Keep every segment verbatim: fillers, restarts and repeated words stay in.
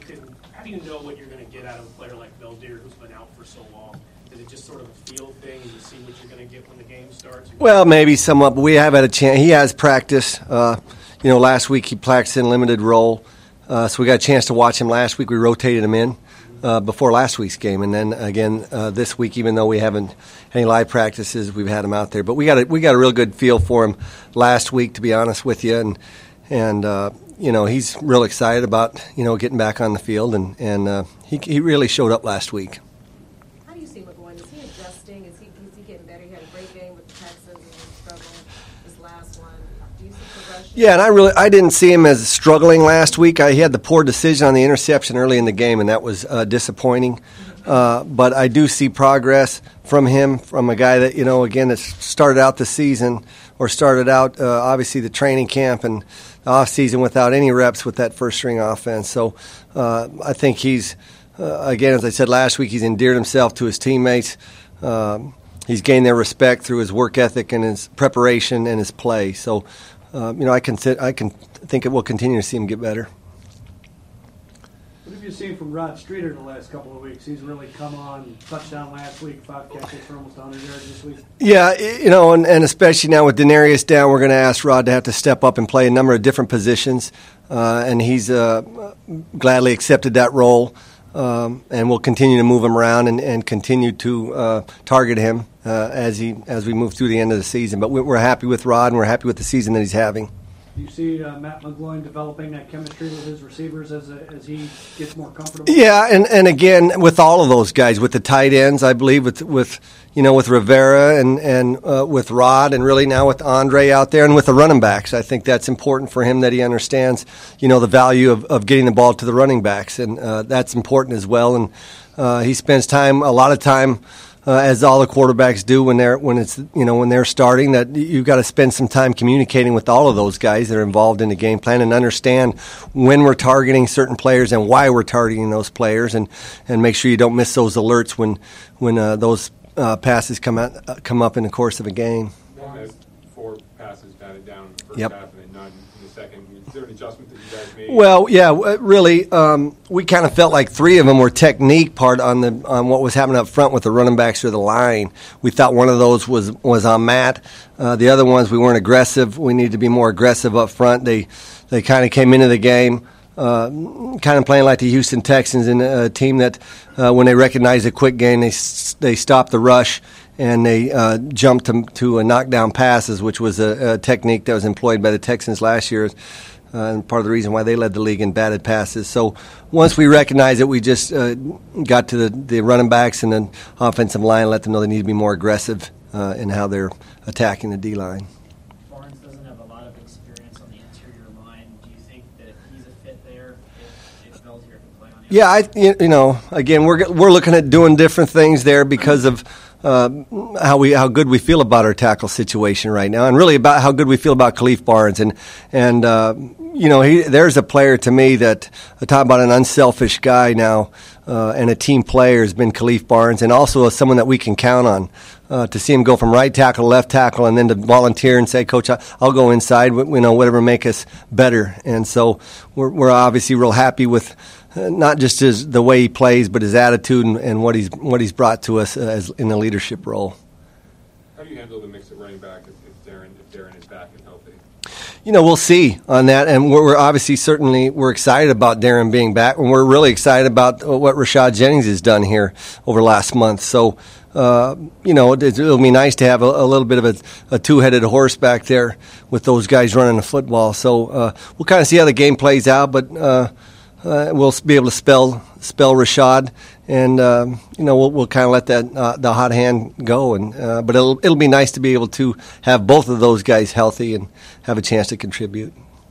can, how do you know what you're going to get out of a player like Beldier who's been out for so long? Is it just sort of a feel thing and you see what you're going to get when the game starts? Well, maybe somewhat, but we have had a chance. He has practice. Uh, you know, last week he practiced in limited role, uh, so we got a chance to watch him last week. We rotated him in uh, before last week's game, and then again uh, this week, even though we haven't had any live practices, we've had him out there. But we got a, we got a real good feel for him last week, to be honest with you, and and uh, you know, he's real excited about you know getting back on the field, and and uh, he he really showed up last week. Yeah, and I really I didn't see him as struggling last week. I, he had the poor decision on the interception early in the game, and that was uh, disappointing. Uh, but I do see progress from him, from a guy that, you know, again, that started out the season or started out, uh, obviously, the training camp and the off-season without any reps with that first-string offense. So uh, I think he's, uh, again, as I said last week, he's endeared himself to his teammates. Um, he's gained their respect through his work ethic and his preparation and his play. So, Um, you know, I can th- I can think it will continue to see him get better. What have you seen from Rod Streeter in the last couple of weeks? He's really come on. Touchdown last week, five catches for almost one hundred yards this week. Yeah, you know, and, and especially now with Denarius down, we're going to ask Rod to have to step up and play a number of different positions, uh, and he's uh, gladly accepted that role. Um, and we'll continue to move him around and, and continue to uh, target him uh, as he as we move through the end of the season. But we're happy with Rod, and we're happy with the season that he's having. Do you see uh, Matt McGloin developing that chemistry with his receivers as a, as he gets more comfortable? Yeah, and, and again with all of those guys, with the tight ends, I believe with with you know with Rivera and and uh, with Rod, and really now with Andre out there, and with the running backs, I think that's important for him that he understands you know the value of, of getting the ball to the running backs, and uh, that's important as well. And uh, he spends time a lot of time. Uh, as all the quarterbacks do when they're when it's you know when they're starting, that you've got to spend some time communicating with all of those guys that are involved in the game plan and understand when we're targeting certain players and why we're targeting those players, and, and make sure you don't miss those alerts when when uh, those uh, passes come out, uh, come up in the course of a game. One has four passes batted down in the first yep. half and then none in the second. Is there an adjustment that you guys made? Well, yeah, really, um, we kind of felt like three of them were technique part on the on what was happening up front with the running backs or the line. We thought one of those was was on Matt. Uh, the other ones we weren't aggressive. We needed to be more aggressive up front. They they kind of came into the game uh, kind of playing like the Houston Texans, in a team that uh, when they recognized a quick game, they they stopped the rush and they uh, jumped to, to a knockdown passes, which was a, a technique that was employed by the Texans last year. Uh, and part of the reason why they led the league in batted passes. So once we recognized it, we just uh, got to the, the running backs and the offensive line, let them know they need to be more aggressive uh, in how they're attacking the D-line. Barnes doesn't have a lot of experience on the interior line. Do you think that he's a fit there if, if Beldier can play on him? Yeah, I, you know, again, we're we're looking at doing different things there because of Uh, how we how good we feel about our tackle situation right now, and really about how good we feel about Khalif Barnes, and and uh, you know he there's a player to me that I talk about an unselfish guy now uh, and a team player has been Khalif Barnes, and also someone that we can count on uh, to see him go from right tackle to left tackle, and then to volunteer and say, Coach, I'll go inside, you know, whatever make us better, and so we're we're obviously real happy with. Uh, not just his the way he plays, but his attitude and, and what he's what he's brought to us uh, as in a leadership role. How do you handle the mix at running back if, if Darren if Darren is back and healthy? You know, we'll see on that, and we're, we're obviously certainly we're excited about Darren being back, and we're really excited about what Rashad Jennings has done here over the last month. So, uh, you know, it, it'll be nice to have a, a little bit of a, a two-headed horse back there with those guys running the football. So uh, we'll kind of see how the game plays out, but. Uh, Uh, we'll be able to spell spell Rashad, and uh, you know we'll we'll kind of let that uh, the hot hand go, and uh, but it'll it'll be nice to be able to have both of those guys healthy and have a chance to contribute.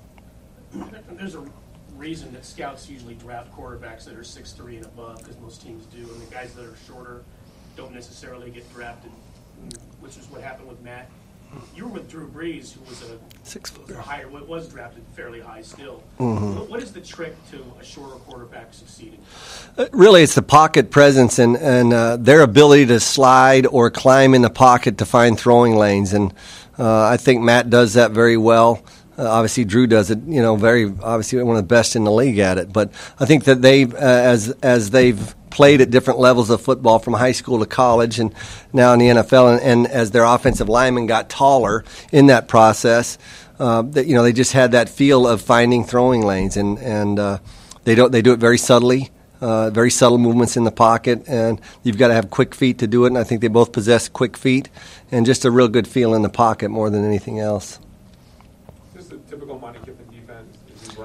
There's a reason that scouts usually draft quarterbacks that are six three and above, because most teams do, and the guys that are shorter don't necessarily get drafted, which is what happened with Matt. You were with Drew Brees, who was a six footer, higher, was drafted fairly high still. Mm-hmm. What, what is the trick to a shorter quarterback succeeding? Uh, really, it's the pocket presence and and uh, their ability to slide or climb in the pocket to find throwing lanes, and uh, I think Matt does that very well. Uh, obviously, Drew does it, you know, very obviously one of the best in the league at it. But I think that they, uh, as as they've played at different levels of football from high school to college and now in the N F L, and, and as their offensive linemen got taller in that process, uh, that you know they just had that feel of finding throwing lanes, and and uh, they don't they do it very subtly. Uh, very subtle movements in the pocket, and you've got to have quick feet to do it, and I think they both possess quick feet and just a real good feel in the pocket more than anything else. Is this a typical Monty Kiffin defense? Is he what,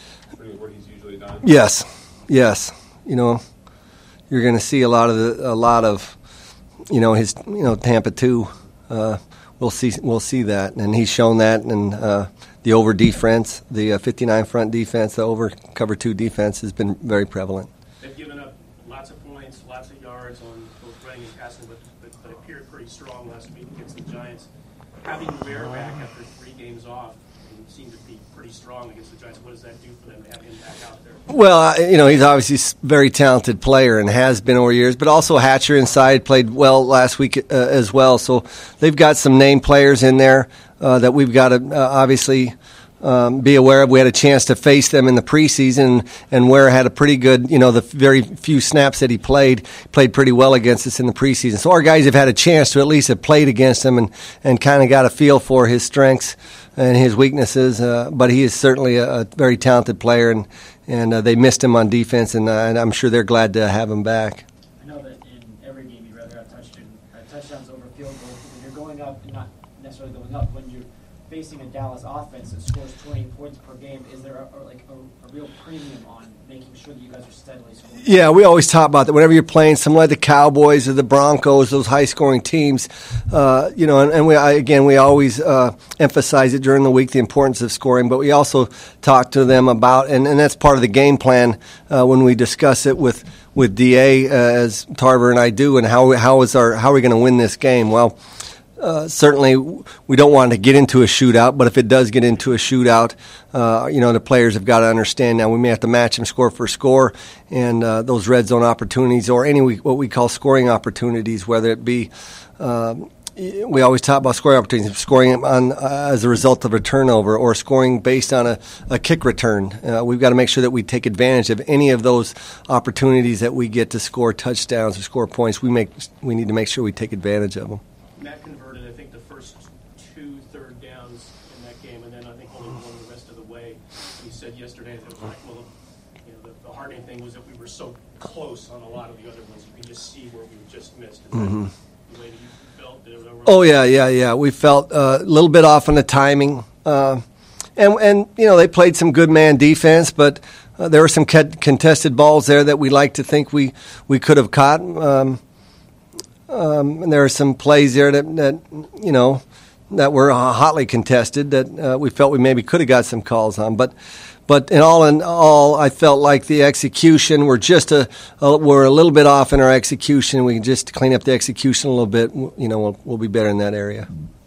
what he's usually done? Yes, yes. You know, you're going to see a lot of the, a lot of, you know, his, you know, Tampa two. Uh, we'll see, we'll see that, and he's shown that, and uh, the over defense, the uh, fifty-nine front defense, the over cover two defense has been very prevalent. They've given up lots of points, lots of yards on both running and passing, but, but, but appeared pretty strong last week against the Giants. Having Ware back after three games off seemed to be pretty strong against the Giants. What does that do for them to have him back out there? Well, uh, you know, he's obviously a very talented player and has been over years, but also Hatcher inside played well last week uh, as well. So they've got some name players in there uh, that we've got to uh, obviously Um, be aware of. We had a chance to face them in the preseason, and Ware had a pretty good, you know, the very few snaps that he played, played pretty well against us in the preseason. So our guys have had a chance to at least have played against him and, and kind of got a feel for his strengths and his weaknesses. Uh, but he is certainly a, a very talented player, and, and uh, they missed him on defense, and, uh, and I'm sure they're glad to have him back. I know that in every game you'd rather have touchdown, uh, touchdowns over field goals. When you're going up, not necessarily going up, when you're facing a Dallas offense that scores twenty points per game, is there a, or like a, a real premium on making sure that you guys are steadily scoring? Yeah, we always talk about that. Whenever you're playing someone like the Cowboys or the Broncos, those high-scoring teams, uh, you know, and, and we I, again we always uh, emphasize it during the week, the importance of scoring. But we also talk to them about, and, and that's part of the game plan uh, when we discuss it with with D A uh, as Tarver and I do, and how how is our how are we going to win this game? Well. Uh, certainly, we don't want to get into a shootout, but if it does get into a shootout, uh, you know, the players have got to understand now we may have to match them score for score, and uh, those red zone opportunities or any what we call scoring opportunities, whether it be, uh, we always talk about scoring opportunities, scoring on uh, as a result of a turnover or scoring based on a, a kick return. Uh, we've got to make sure that we take advantage of any of those opportunities that we get to score touchdowns or score points. We make we need to make sure we take advantage of them. Matt converted, I think, the first two third downs in that game, and then I think only one the rest of the way. And he said yesterday that it was like, well, you know, the, the heartening thing was that we were so close on a lot of the other ones. You can just see where we just missed. Is Mm-hmm. that the way that you felt? That it was Oh yeah, yeah, yeah. We felt uh, a little bit off on the timing, uh, and and you know they played some good man defense, but uh, there were some contested balls there that we like to think we we could have caught. Um, Um, and there are some plays there that, that you know, that were uh, hotly contested that uh, we felt we maybe could have got some calls on. But, but in all in all, I felt like the execution we're just a, a we're a little bit off in our execution. We can just clean up the execution a little bit. You know, we'll, we'll be better in that area.